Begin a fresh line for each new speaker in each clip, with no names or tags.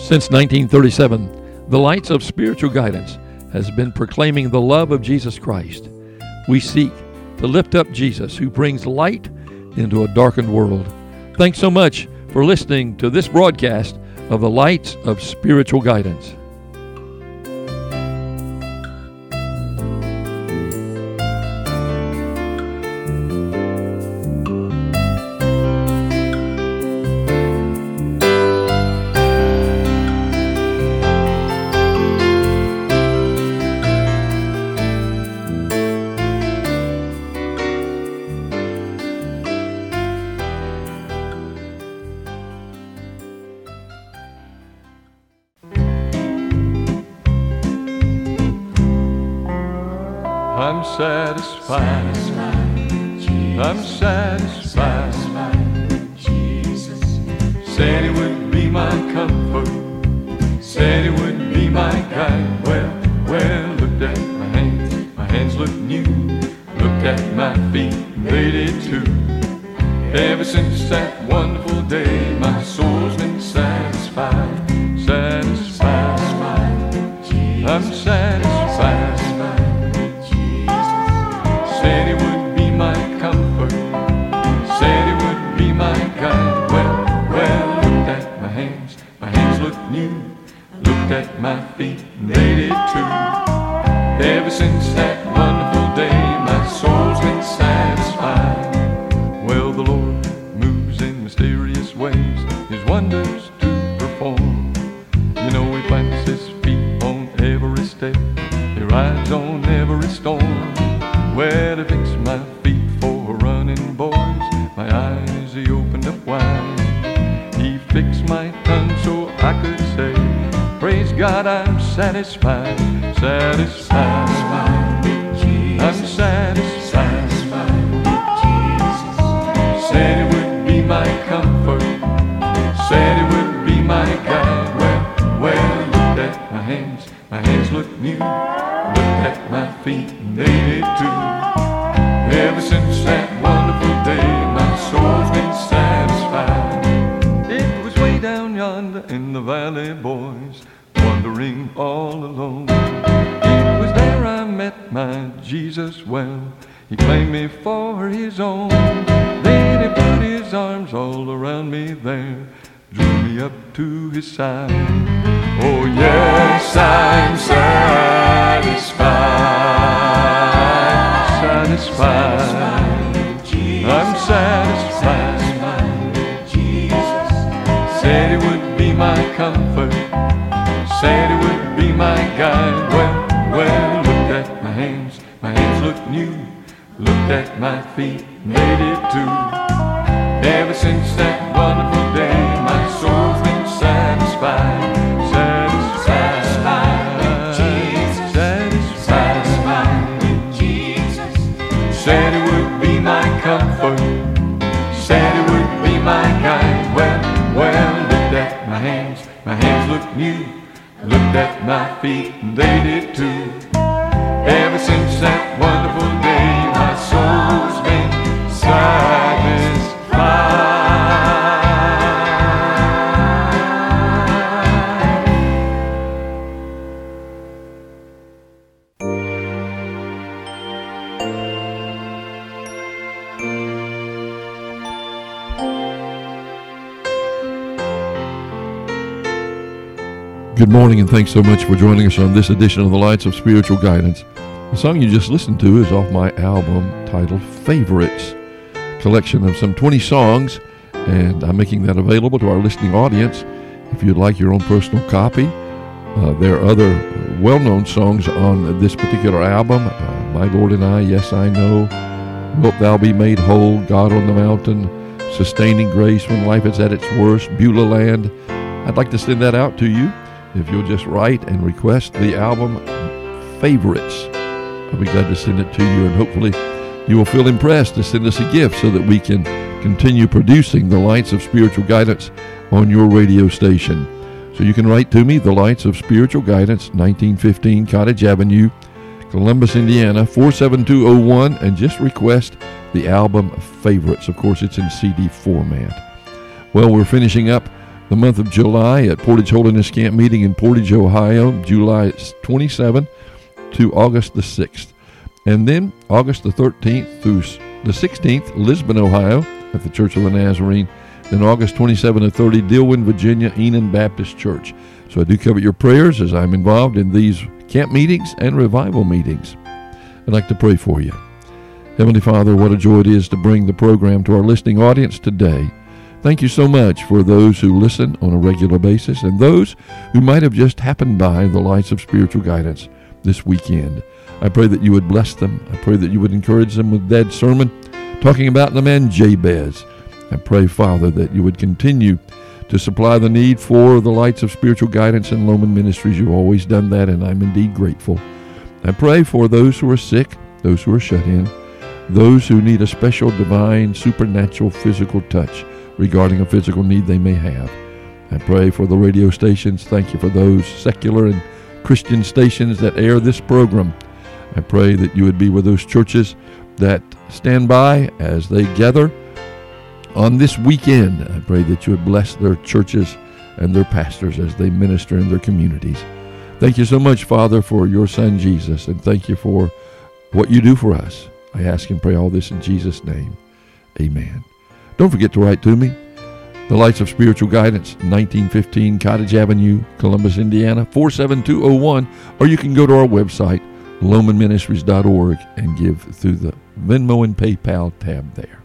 Since 1937, the Lights of Spiritual Guidance has been proclaiming the love of Jesus Christ. We seek to lift up Jesus, who brings light into a darkened world. Thanks so much for listening to this broadcast of the Lights of Spiritual Guidance.
I'm satisfied. I'm satisfied. Jesus said He would be my comfort. Said He would be my guide. Well, looked at my hands look new. Looked at my feet, they did too. Ever since that wonderful day, my soul's been satisfied. Satisfied. I'm satisfied. Said He would be my comfort. Said He would be my guide. Well, looked at my hands looked new. Looked at my feet, they did too. Ever since that wonderful day, my soul's been satisfied. Well, the Lord moves in mysterious ways, His wonders to perform. You know He plants His feet on every step, He rides on every storm. Well, He fixed my feet for running, boys. My eyes He opened up wide. He fixed my tongue so I could say, praise God, I'm satisfied. Satisfied. I'm satisfied. Said He would be my comfort. Said He would be my guide. Well, looked at my hands looked new. Looked at my feet, and they did too. Ever since that wonderful day, my soul's been satisfied. It was way down yonder in the valley, boys, wandering all alone. It was there I met my Jesus well. He claimed me for His own. Then He put His arms all around me there, drew me up to His side. Oh yes, I'm satisfied. Satisfied. I'm satisfied. Said He would be my comfort. Said He would be my guide. Well, looked at my hands looked new. Looked at my feet, they did too. Ever since that wonderful day, my soul's been satisfied. Said He would be my comfort. Said He would be my guide. Well, looked at my hands looked new. Looked at my feet, and they did too. Ever since that wonderful day, my soul's been satisfied.
Good morning, and thanks so much for joining us on this edition of the Lights of Spiritual Guidance. The song you just listened to is off my album titled Favorites, collection of some 20 songs, and I'm making that available to our listening audience. If you'd like your own personal copy, there are other well-known songs on this particular album. My Lord and I, Yes I Know, Wilt Thou Be Made Whole, God on the Mountain, Sustaining Grace When Life is at its Worst, Beulah Land. I'd like to send that out to you. If you'll just write and request the album Favorites, I'll be glad to send it to you, and hopefully you will feel impressed to send us a gift so that we can continue producing the Lights of Spiritual Guidance on your radio station. So you can write to me, the Lights of Spiritual Guidance, 1915 Cottage Avenue, Columbus, Indiana, 47201, and just request the album Favorites. Of course, it's in CD format. Well, we're finishing up the month of July at Portage Holiness Camp meeting in Portage, Ohio, July 27th to August the 6th. And then August the 13th through the 16th, Lisbon, Ohio, at the Church of the Nazarene. Then August 27 to 30, Dillwyn, Virginia, Enon Baptist Church. So I do covet your prayers as I'm involved in these camp meetings and revival meetings. I'd like to pray for you. Heavenly Father, what a joy it is to bring the program to our listening audience today. Thank you so much for those who listen on a regular basis and those who might have just happened by the Lights of Spiritual Guidance this weekend. I pray that you would bless them. I pray that you would encourage them with Dad's sermon talking about the man Jabez. I pray, Father, that you would continue to supply the need for the Lights of Spiritual Guidance and Loman Ministries. You've always done that, and I'm indeed grateful. I pray for those who are sick, those who are shut in, those who need a special divine, supernatural, physical touch regarding a physical need they may have. I pray for the radio stations. Thank you for those secular and Christian stations that air this program. I pray that you would be with those churches that stand by as they gather on this weekend. I pray that you would bless their churches and their pastors as they minister in their communities. Thank you so much, Father, for your Son, Jesus, and thank you for what you do for us. I ask and pray all this in Jesus' name. Amen. Don't forget to write to me. The Lights of Spiritual Guidance, 1915 Cottage Avenue, Columbus, Indiana, 47201. Or you can go to our website, lomanministries.org, and give through the Venmo and PayPal tab there.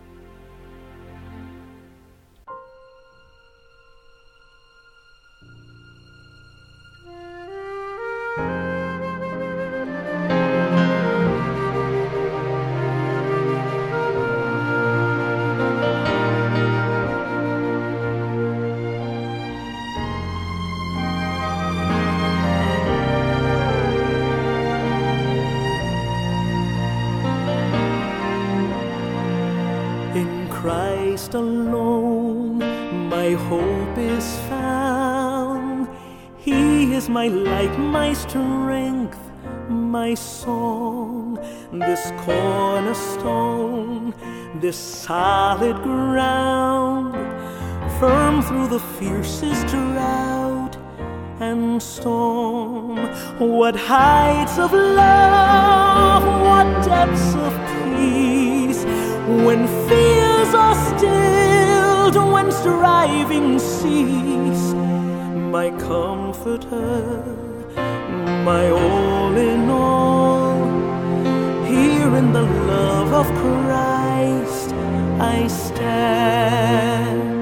Christ alone, my hope is found. He is my light, my strength, my song. This cornerstone, this solid ground, firm through the fiercest drought and storm. What heights of love, what depths of peace, when fears are stilled, when striving cease. My comforter, my all in all, here in the love of Christ I stand.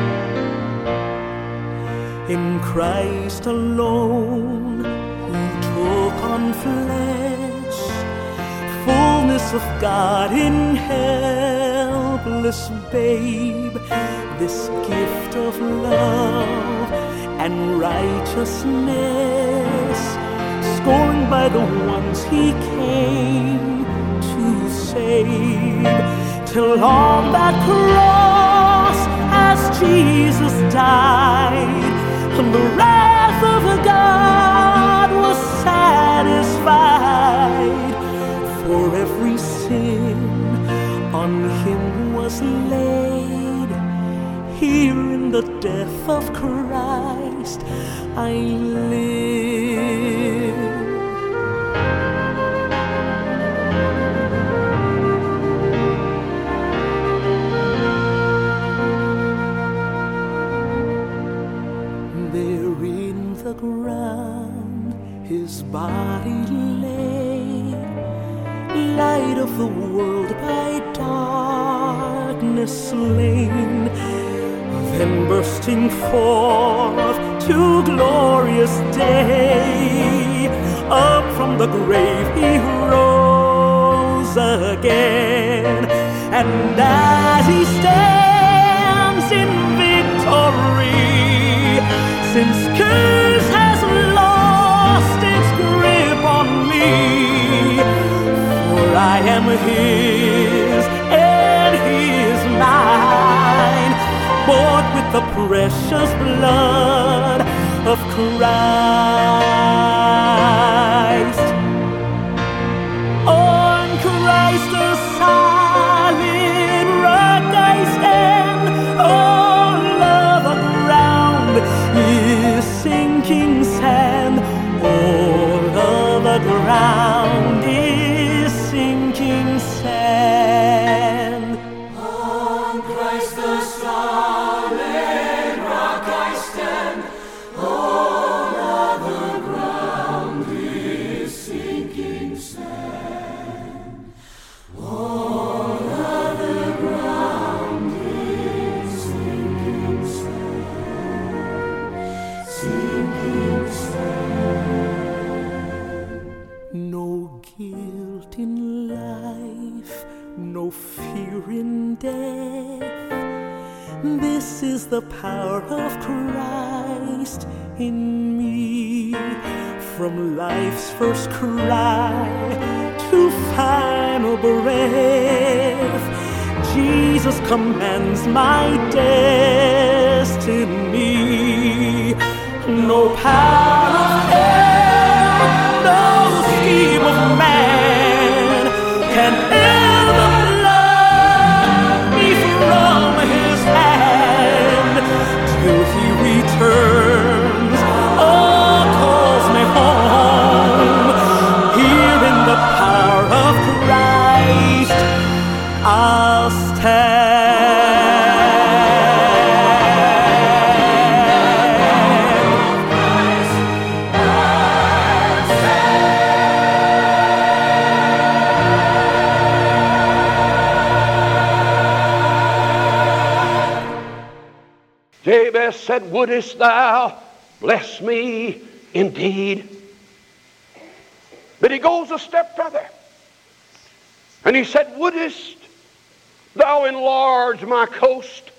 In Christ alone, who took on flesh, fullness of God in helpless babe, this gift of love and righteousness, scorned by the ones he came to save, till on that cross as Jesus died, and the wrath of God was satisfied. For every sin on him was laid. Here in the death of Christ I live. There in the ground his body lay, light of the world by darkness slain, then bursting forth to glorious day, up from the grave he rose again, and as he stands in victory, since curse has lost its grip on me, I am his and he is mine, bought with the precious blood of Christ. On Christ the solid rock I stand, all other ground sinking sand. On Christ the solid rock I stand. All other ground is sinking sand. All other ground is sinking sand. Sinking sand. No guilt in life, no fear in death. This is the power of Christ in me. From life's first cry to final breath, Jesus commands my destiny. No power of hell, no scheme of man can ever pluck me from his hand till he returns or calls me home. Here in the power of Christ I'll stand.
Jabez said, wouldest thou bless me indeed? But he goes a step further. And he said, wouldest thou enlarge my coast?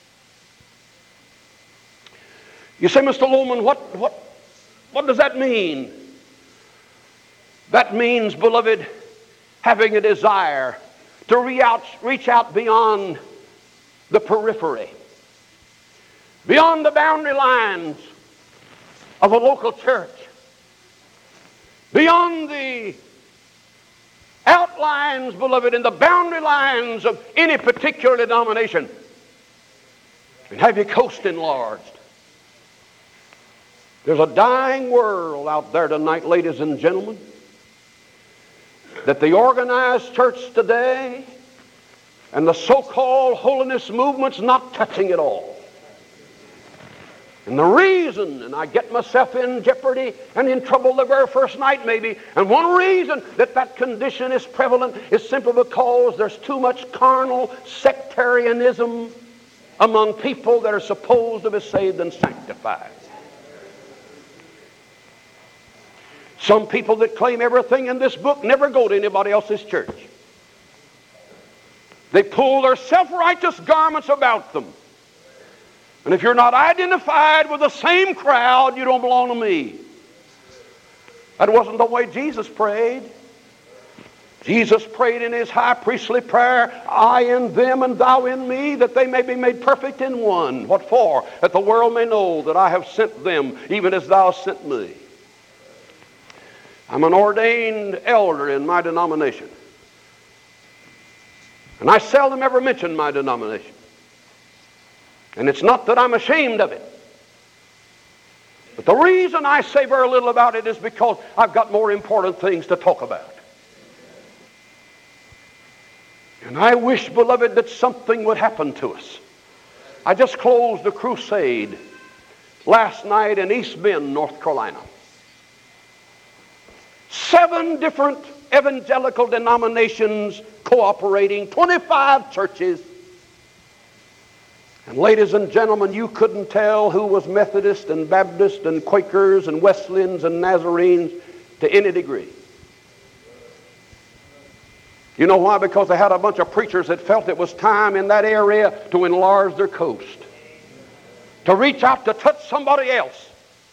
You say, Mr. Lohman, what does that mean? That means, beloved, having a desire to reach out beyond the periphery, beyond the boundary lines of a local church, beyond the outlines, beloved, and the boundary lines of any particular denomination, and have your coast enlarged. There's a dying world out there tonight, ladies and gentlemen, that the organized church today and the so-called holiness movement's not touching at all. And the reason, and I get myself in jeopardy and in trouble the very first night maybe, and one reason that condition is prevalent is simply because there's too much carnal sectarianism among people that are supposed to be saved and sanctified. Some people that claim everything in this book never go to anybody else's church. They pull their self-righteous garments about them. And if you're not identified with the same crowd, you don't belong to me. That wasn't the way Jesus prayed. Jesus prayed in his high priestly prayer, I in them and thou in me, that they may be made perfect in one. What for? That the world may know that I have sent them, even as thou sent me. I'm an ordained elder in my denomination. And I seldom ever mention my denomination. And it's not that I'm ashamed of it. But the reason I say very little about it is because I've got more important things to talk about. And I wish, beloved, that something would happen to us. I just closed a crusade last night in East Bend, North Carolina. 7 different evangelical denominations cooperating, 25 churches. And ladies and gentlemen, you couldn't tell who was Methodist and Baptist and Quakers and Wesleyans and Nazarenes to any degree. You know why? Because they had a bunch of preachers that felt it was time in that area to enlarge their coast, to reach out to touch somebody else.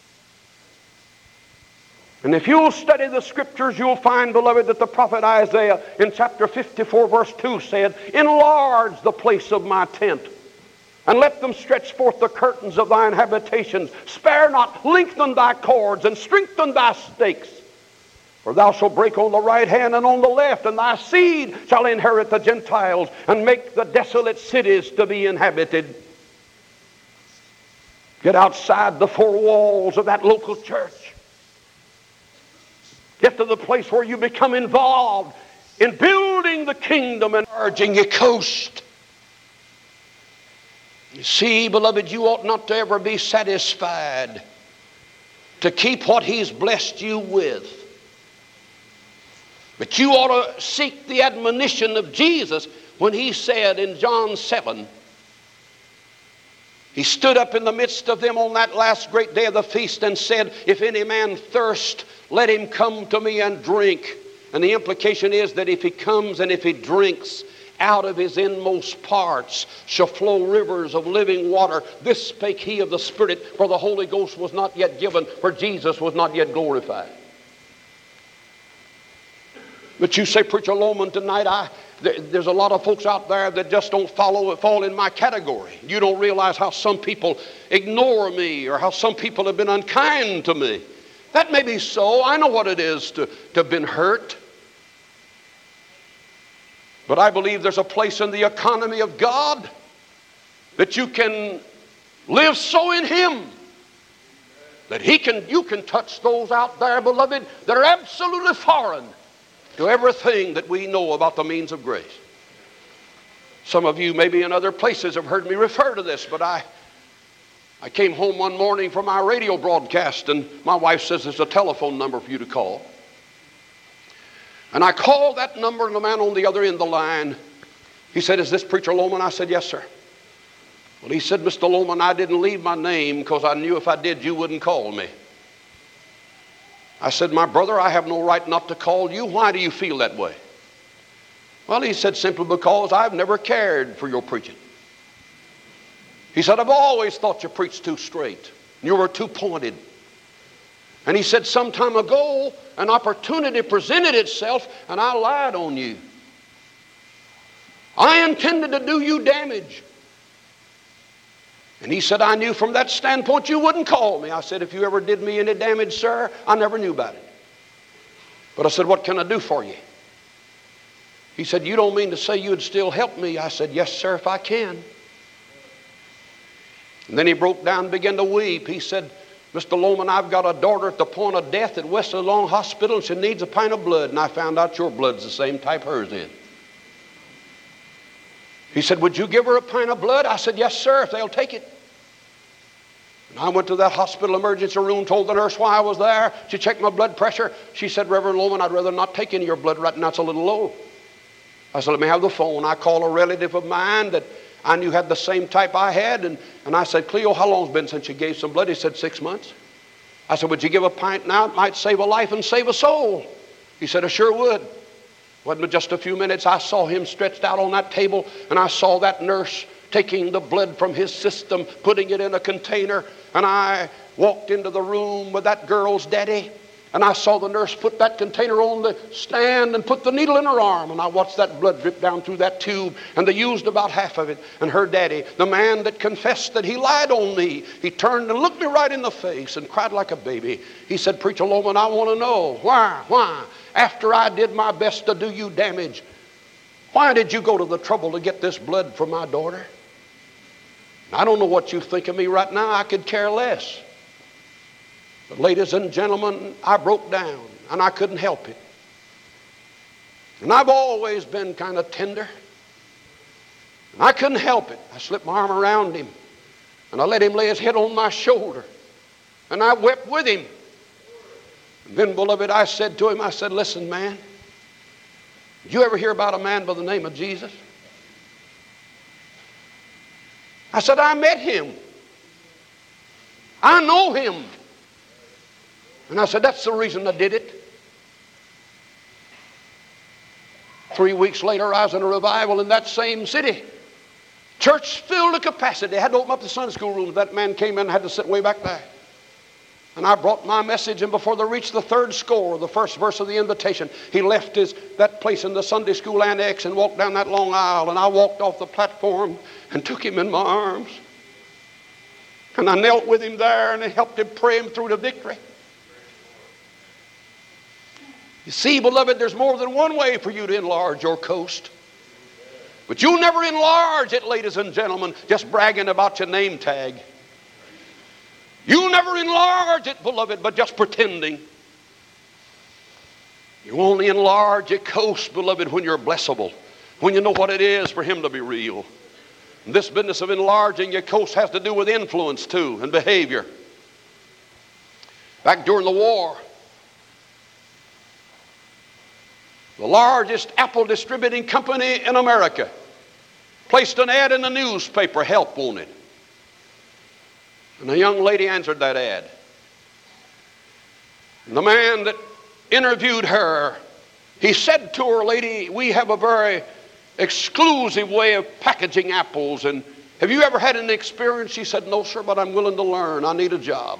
And if you'll study the scriptures, you'll find, beloved, that the prophet Isaiah in chapter 54 verse 2 said, enlarge the place of my tent, and let them stretch forth the curtains of thine habitations. Spare not, lengthen thy cords, and strengthen thy stakes. For thou shalt break on the right hand and on the left, and thy seed shall inherit the Gentiles, and make the desolate cities to be inhabited. Get outside the 4 walls of that local church. Get to the place where you become involved in building the kingdom and urging your coast. You see, beloved, you ought not to ever be satisfied to keep what He's blessed you with. But you ought to seek the admonition of Jesus when He said in John 7, He stood up in the midst of them on that last great day of the feast and said, if any man thirst, let him come to me and drink. And the implication is that if he comes and if he drinks, out of his inmost parts shall flow rivers of living water. This spake he of the Spirit, for the Holy Ghost was not yet given, for Jesus was not yet glorified. But you say, Preacher Lowman, tonight there's a lot of folks out there that just don't fall in my category. You don't realize how some people ignore me or how some people have been unkind to me. That may be so. I know what it is to have been hurt. But I believe there's a place in the economy of God that you can live so in Him that you can touch those out there, beloved, that are absolutely foreign to everything that we know about the means of grace. Some of you maybe in other places have heard me refer to this, but I came home one morning from our radio broadcast, and my wife says there's a telephone number for you to call. And I called that number, and the man on the other end of the line, he said, is this Preacher Lowman? I said, yes, sir. Well, he said, Mr. Lowman, I didn't leave my name because I knew if I did, you wouldn't call me. I said, my brother, I have no right not to call you. Why do you feel that way? Well, he said, simply because I've never cared for your preaching. He said, I've always thought you preached too straight. You were too pointed. And he said, some time ago, an opportunity presented itself, and I lied on you. I intended to do you damage. And he said, I knew from that standpoint you wouldn't call me. I said, if you ever did me any damage, sir, I never knew about it. But I said, what can I do for you? He said, you don't mean to say you'd still help me? I said, yes, sir, if I can. And then he broke down and began to weep. He said, Mr. Lowman, I've got a daughter at the point of death at Wesley Long Hospital, and she needs a pint of blood, and I found out your blood's the same type hers is. He said, would you give her a pint of blood? I said, yes, sir, if they'll take it. And I went to that hospital emergency room, told the nurse why I was there. She checked my blood pressure. She said, Reverend Lowman, I'd rather not take any of your blood right now. It's a little low. I said, let me have the phone. I called a relative of mine that I knew had the same type I had. And I said, Cleo, how long's it been since you gave some blood? He said, 6 months. I said, would you give a pint now? It might save a life and save a soul. He said, I sure would. Wasn't but just a few minutes, I saw him stretched out on that table, and I saw that nurse taking the blood from his system, putting it in a container, and I walked into the room with that girl's daddy, and I saw the nurse put that container on the stand and put the needle in her arm, and I watched that blood drip down through that tube, and they used about half of it. And her daddy, the man that confessed that he lied on me, he turned and looked me right in the face and cried like a baby. He said, Preacher Lowman, I want to know, why, after I did my best to do you damage, why did you go to the trouble to get this blood from my daughter? I don't know what you think of me right now. I could care less. But ladies and gentlemen, I broke down and I couldn't help it. And I've always been kind of tender. And I couldn't help it. I slipped my arm around him and I let him lay his head on my shoulder. And I wept with him. And then, beloved, I said to him, I said, listen, man, did you ever hear about a man by the name of Jesus? I said, I met him. I know him. And I said, that's the reason I did it. 3 weeks later, I was in a revival in that same city. Church filled to capacity. I had to open up the Sunday school room. That man came in and had to sit way back there. And I brought my message, and before they reached the third score, the first verse of the invitation, he left that place in the Sunday school annex and walked down that long aisle, and I walked off the platform and took him in my arms. And I knelt with him there and I helped him pray him through to victory. You see, beloved, there's more than one way for you to enlarge your coast. But you'll never enlarge it, ladies and gentlemen, just bragging about your name tag. You'll never enlarge it, beloved, but just pretending. You only enlarge your coast, beloved, when you're blessable, when you know what it is for Him to be real. And this business of enlarging your coast has to do with influence too and behavior. Back during the war, the largest apple distributing company in America placed an ad in the newspaper, help wanted. And a young lady answered that ad. And the man that interviewed her, he said to her, lady, we have a very exclusive way of packaging apples, and have you ever had an experience? She said, no, sir, but I'm willing to learn. I need a job.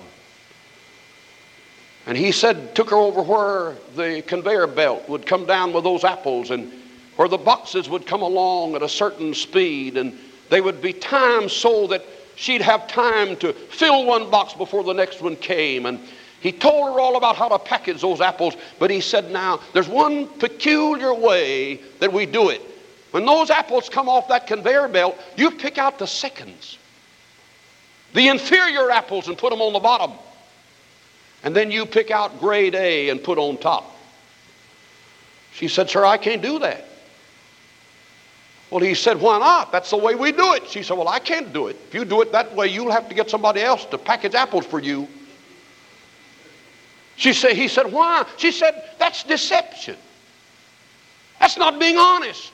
And he said, took her over where the conveyor belt would come down with those apples, and where the boxes would come along at a certain speed, and they would be timed so that she'd have time to fill one box before the next one came. And he told her all about how to package those apples, but he said, now, there's one peculiar way that we do it. When those apples come off that conveyor belt, you pick out the seconds, the inferior apples, and put them on the bottom. And then you pick out grade A and put on top. She said, sir, I can't do that. Well, he said, why not? That's the way we do it. She said, well, I can't do it. If you do it that way, you'll have to get somebody else to package apples for you. He said, why? She said, that's deception. That's not being honest.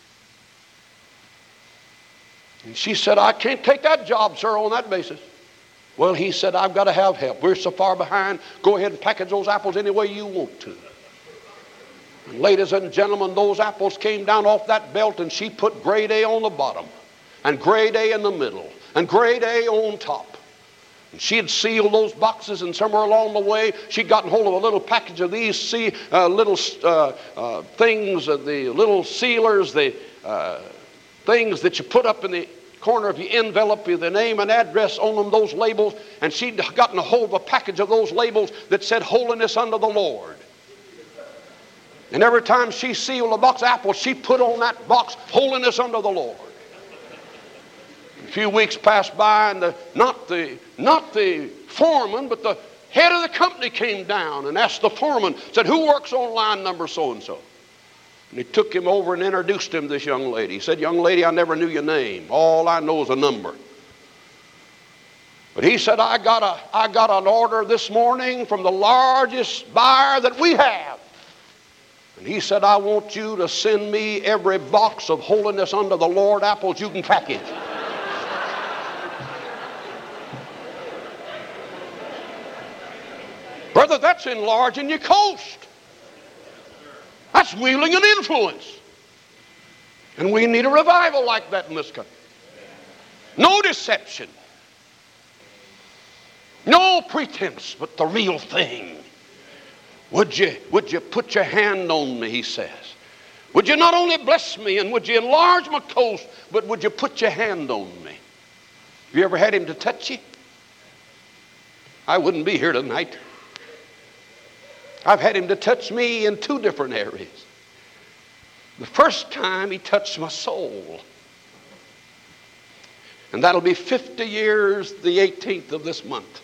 And she said, I can't take that job, sir, on that basis. Well, he said, I've got to have help. We're so far behind. Go ahead and package those apples any way you want to. And ladies and gentlemen, those apples came down off that belt, and she put grade A on the bottom, and grade A in the middle, and grade A on top. And she had sealed those boxes, and somewhere along the way, she'd gotten hold of a little package of these little things, the little sealers, the things that you put up in the corner of your envelope with the name and address on them, those labels. And she'd gotten a hold of a package of those labels that said, holiness unto the Lord. And every time she sealed a box of apples, she put on that box, holiness unto the Lord. A few weeks passed by, and not the foreman, but the head of the company came down and asked the foreman, said, who works on line number so-and-so? And he took him over and introduced him to this young lady. He said, young lady, I never knew your name. All I know is a number. But he said, I got an order this morning from the largest buyer that we have. And he said, I want you to send me every box of holiness unto the Lord apples you can package. Brother, that's enlarging your coast. That's wielding an influence. And we need a revival like that in this country. No deception. No pretense, but the real thing. Would you put your hand on me, he says. Would you not only bless me and would you enlarge my coast, but would you put your hand on me? Have you ever had him to touch you? I wouldn't be here tonight. I've had him to touch me in two different areas. The first time he touched my soul. And that'll be 50 years the 18th of this month.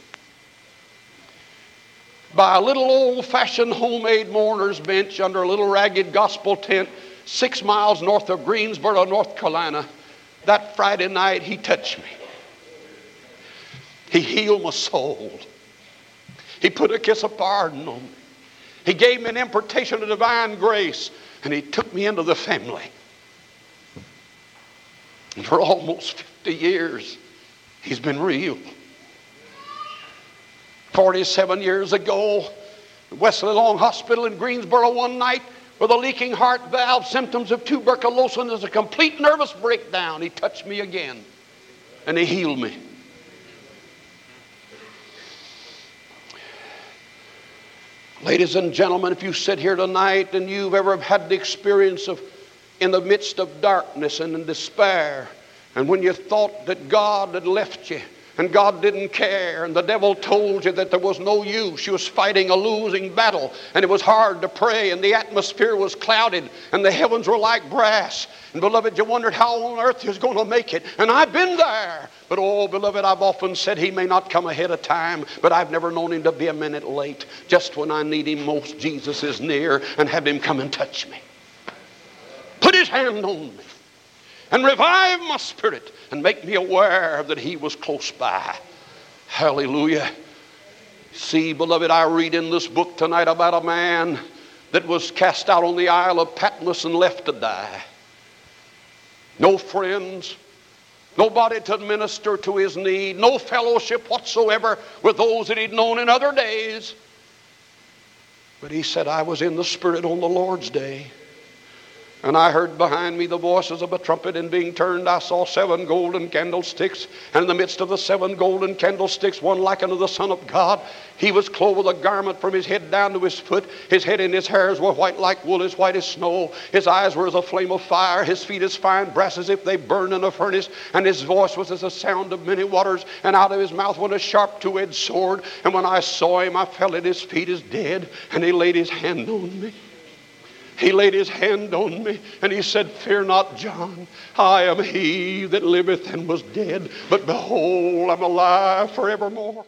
By a little old-fashioned homemade mourner's bench under a little ragged gospel tent 6 miles north of Greensboro, North Carolina, that Friday night he touched me. He healed my soul. He put a kiss of pardon on me. He gave me an impartation of divine grace, and he took me into the family. And for almost 50 years, he's been real. 47 years ago, Wesley Long Hospital in Greensboro one night with a leaking heart valve, symptoms of tuberculosis, a complete nervous breakdown. He touched me again, and he healed me. Ladies and gentlemen, if you sit here tonight and you've ever had the experience of in the midst of darkness and in despair, and when you thought that God had left you, and God didn't care, and the devil told you that there was no use. You was fighting a losing battle, and it was hard to pray, and the atmosphere was clouded, and the heavens were like brass. And beloved, you wondered how on earth you was going to make it. And I've been there. But oh, beloved, I've often said he may not come ahead of time, but I've never known him to be a minute late. Just when I need him most, Jesus is near, and have him come and touch me. Put his hand on me and revive my spirit and make me aware that he was close by. Hallelujah. See, beloved, I read in this book tonight about a man that was cast out on the Isle of Patmos and left to die. No friends, nobody to minister to his need, no fellowship whatsoever with those that he'd known in other days. But he said, I was in the Spirit on the Lord's day. And I heard behind me the voices of a trumpet, and being turned I saw 7 golden candlesticks, and in the midst of the 7 golden candlesticks one like unto the Son of God. He was clothed with a garment from his head down to his foot. His head and his hairs were white like wool, as white as snow. His eyes were as a flame of fire, his feet as fine brass, as if they burned in a furnace, and his voice was as a sound of many waters, and out of his mouth went a sharp 2-edged sword. And when I saw him, I fell at his feet as dead, and he laid his hand on me. He laid his hand on me, and he said, Fear not, John. I am he that liveth and was dead, but behold, I'm alive forevermore.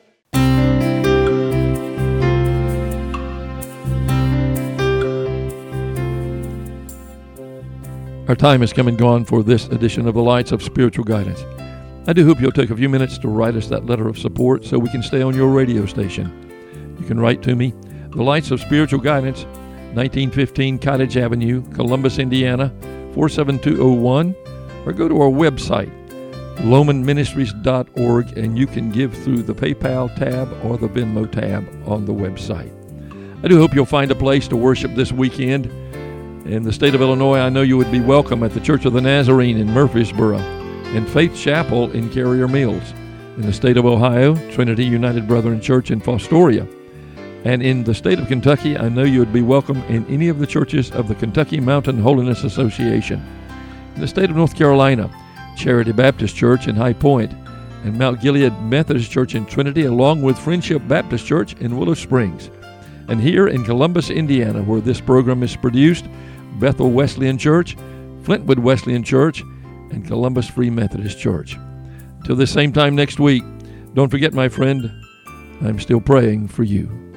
Our time has come and gone for this edition of the Lights of Spiritual Guidance. I do hope you'll take a few minutes to write us that letter of support so we can stay on your radio station. You can write to me, The Lights of Spiritual Guidance, 1915 Cottage Avenue, Columbus, Indiana, 47201, or go to our website, lomanministries.org, and you can give through the PayPal tab or the Venmo tab on the website. I do hope you'll find a place to worship this weekend. In the state of Illinois, I know you would be welcome at the Church of the Nazarene in Murfreesboro and Faith Chapel in Carrier Mills. In the state of Ohio, Trinity United Brethren Church in Fostoria. And in the state of Kentucky, I know you would be welcome in any of the churches of the Kentucky Mountain Holiness Association. In the state of North Carolina, Charity Baptist Church in High Point, and Mount Gilead Methodist Church in Trinity, along with Friendship Baptist Church in Willow Springs. And here in Columbus, Indiana, where this program is produced, Bethel Wesleyan Church, Flintwood Wesleyan Church, and Columbus Free Methodist Church. Till this same time next week, don't forget, my friend, I'm still praying for you.